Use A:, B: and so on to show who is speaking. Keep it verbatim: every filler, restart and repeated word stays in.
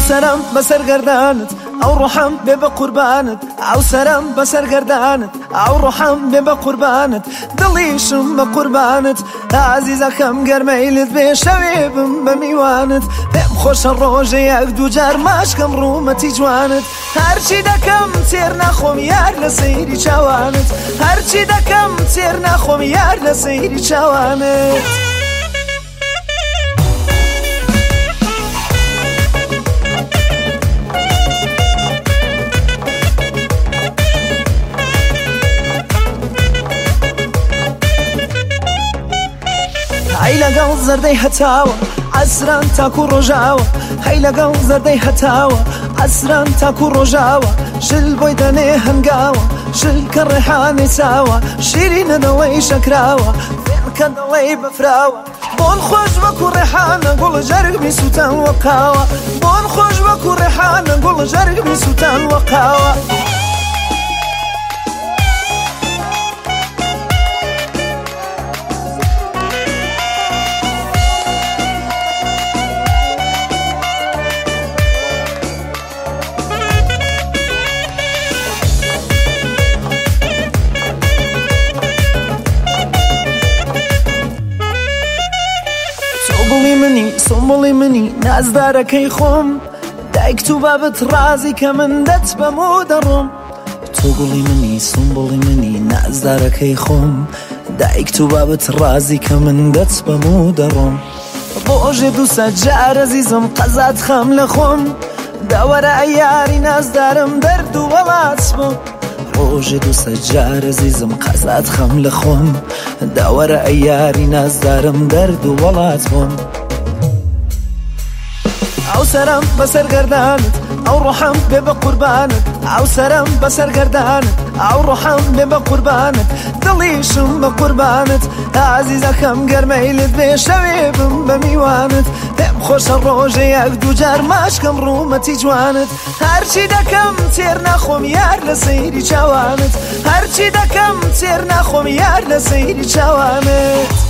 A: سرم بسر گردانت او روحم بێ بە قوربانت ئەو سەرم بەسەر گەردانت ئەو ڕۆحەم بێ بە قوربانت دڵیشم بە قوربانت عەزیزەکەم گەرمەیلت بێ شەوێ بم بە میوانت پێم خۆشە ڕۆژە یەک دوو جار ماشکەم ڕوومەتی جوانت هەرچی دەکەم تێر ناخۆم یار لە سەیری چاوانت هەرچی دەکەم تێر ناخۆم یار لە سەیری چاوانت هەی لەگەڵ زەردەی هەتاوە عەسران تاکو ڕۆژاوە هەی لەگەڵ زەردەی هەتاوە عەسران تاکو ڕۆژاوە شل بۆی دەنێ هەنگاوە شل کە ڕێحانەی چاوە شیرینە دەڵێی شەکراوە فێن کە دەڵێی بەفراوە بۆن خۆش وەکو ڕێحانە گوڵ ژەرگمی سووتان وەقاوە بۆن خۆش وەکو ڕێحانە گوڵ ژەرگمی سووتان وەقاوە سۆڵی منی سۆمڵی منی نازدارەکەی خۆم دایک تو بابت ڕازی کە من دەت بەمۆ دەڕۆم تۆ گوڵی منی سۆمبڵی منی نازدارەکەی خۆم دایک تو بابت ڕازی کە من دەت بەمۆ دەڕۆم ڕۆژێ دووسەد جار عەزیزم قەزات خەم لە خۆم داوەرە ئەی یاری نازدارم دەرد و وەڵات بۆم ڕۆژێ دووسەد جار عەزیزم قەزات خەم لە خۆم داوەرە ئەی یاری نازدارم دەرد و وەڵات بۆم ئەو سەرم بەسەر گەردانت ئەو ڕۆحەم بێ بە قوربانت ئەو سەرم بەسەر گەردانت ئەو ڕۆحەم بێ بە قوربانت دڵیشم بە قوربانت عەزیزەکەم گەرمەیلت بێ شەوێ بم بە میوانت پێم خۆشە ڕۆژە یەک دوو جار ماشکەم ڕوومەتی جوانت هەرچی دەکەم تێر ناخۆم یار لە سەیری چاوانت هەرچی دەکەم تێر ناخۆم یار لە سەیری چاوانت